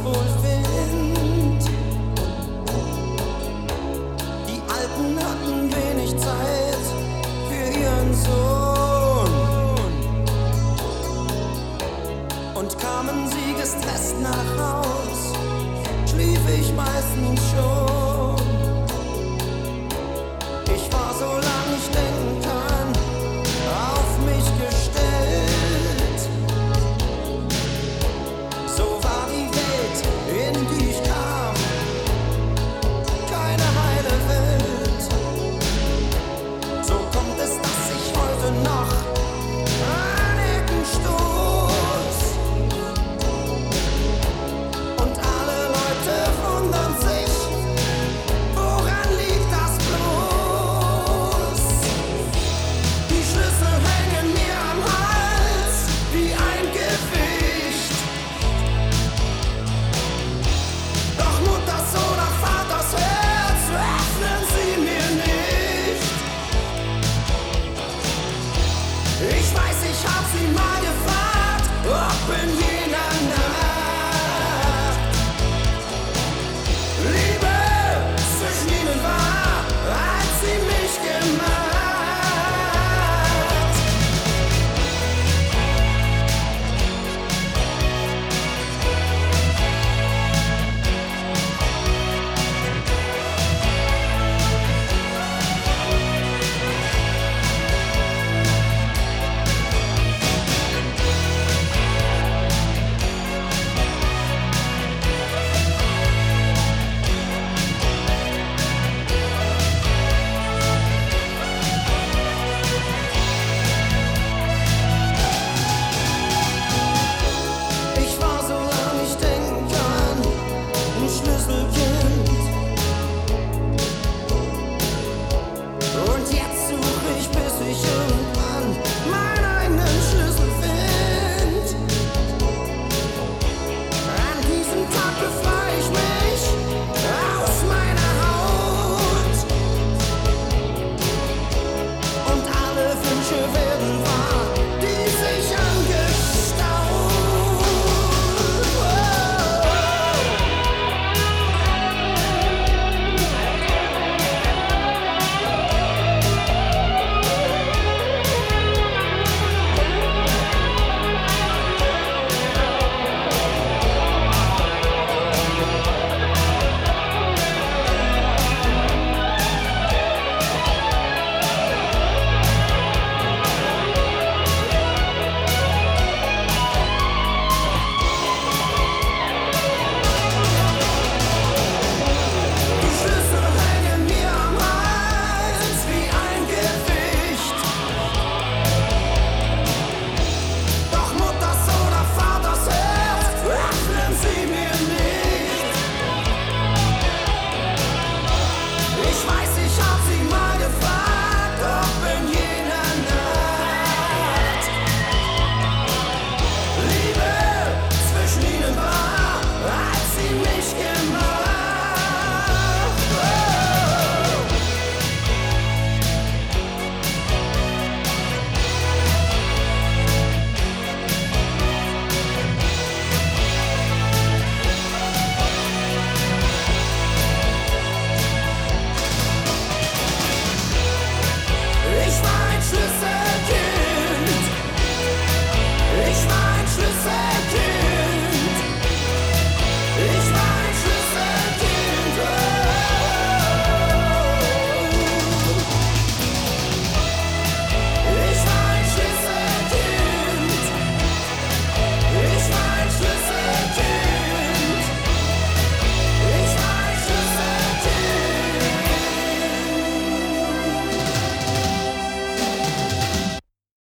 wohl find. Die Alten hatten wenig Zeit für ihren Sohn und kamen sie gestresst nach Haus, schlief ich meistens schon. Ich war, solange ich denken kann, auf mich gestellt. So war die Welt, in die ich kam, keine heile Welt. So kommt es, dass ich heute noch an Ecken stoß und alle Leute wundern sich, woran liegt das bloß? Die Schlüssel hängen mir am Hals wie ein Gewicht. Doch Mutters oder Vaters Herz öffnen sie mir nicht. Ich weiß, ich hab sie mal gefragt, ob in